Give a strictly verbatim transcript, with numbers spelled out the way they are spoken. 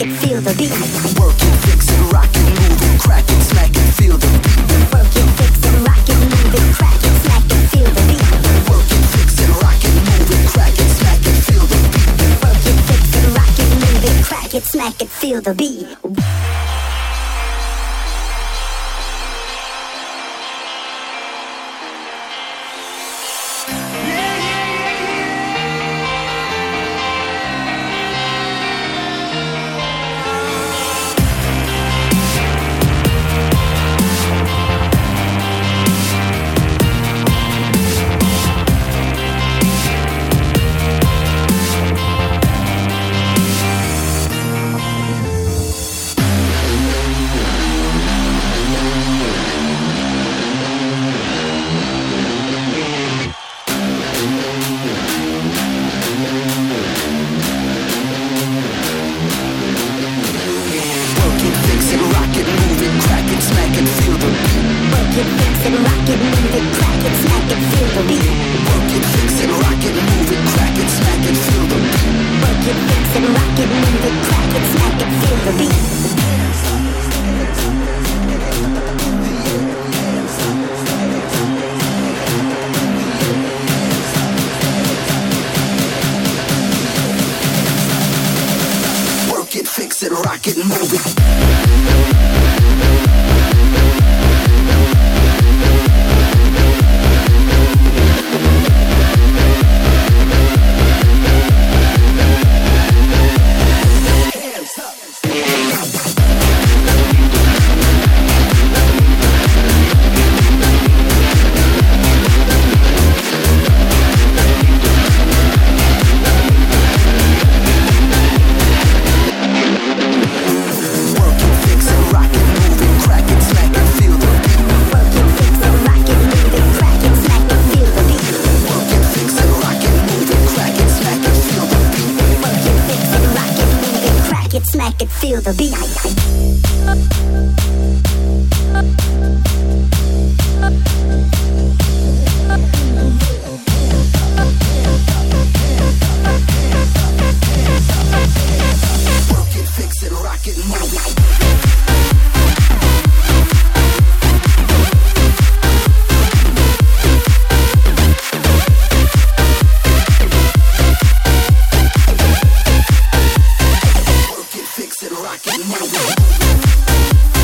it, feel the beat. Work it, fix it, rock it, move it, crack it, smack it, feel the beat. Work it, fix it, rock it, move it, crack it, smack it, feel the beat. Work it, fix it, rock it, move it, crack it, smack it, feel the beat. Work it, fix it, rock it, move it, crack it, smack it, feel the beat. Feel the beat. Rock it, move it.